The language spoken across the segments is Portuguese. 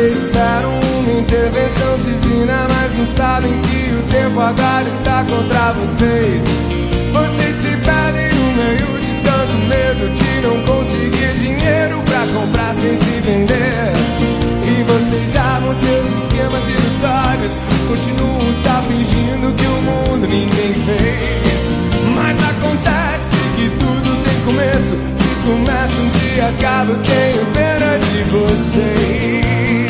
esperam uma intervenção divina, mas não sabem que o tempo agora está contra vocês. Vocês se perdem no meio de tanto medo de não conseguir dinheiro pra comprar sem se vender. E vocês armam seus esquemas ilusórios, continuam só fingindo que o mundo ninguém fez. Mas acontece que tudo tem começo. Se começa um dia, acaba, eu tenho pena de vocês.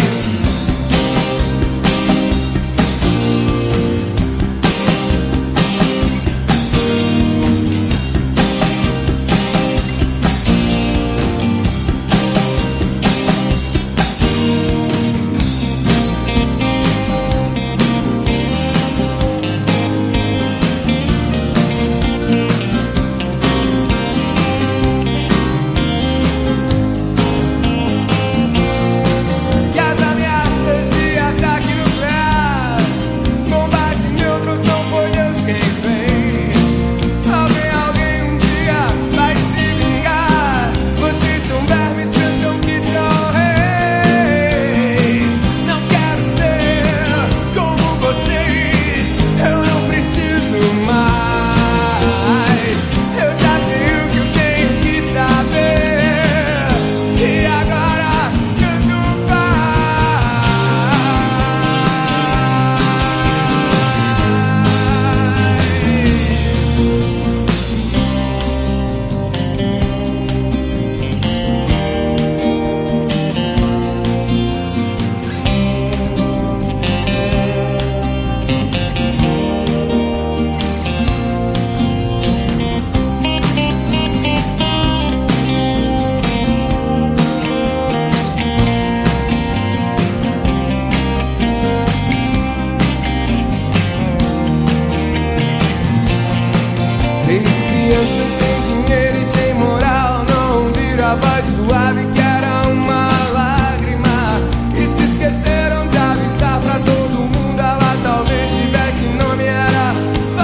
Crianças sem dinheiro e sem moral não ouviram a voz suave que era uma lágrima e se esqueceram de avisar pra todo mundo. Ela talvez tivesse nome, era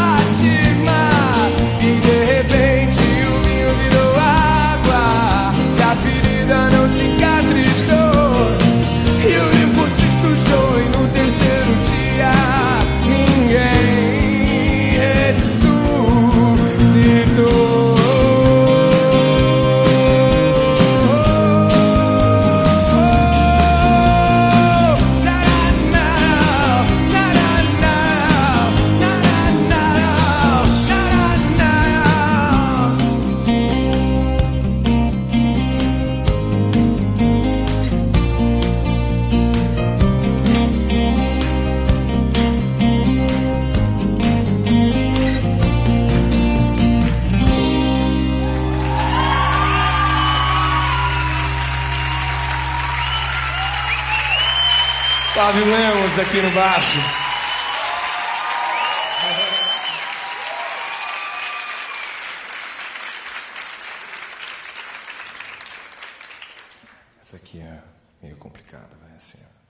Fátima. E de repente o vinho virou água e a ferida não cicatrizou e o limpo se sujou. E no terceiro dia ninguém ressuscitou. Flávio Lemos aqui no baixo. Essa aqui é meio complicada, vai assim, ó.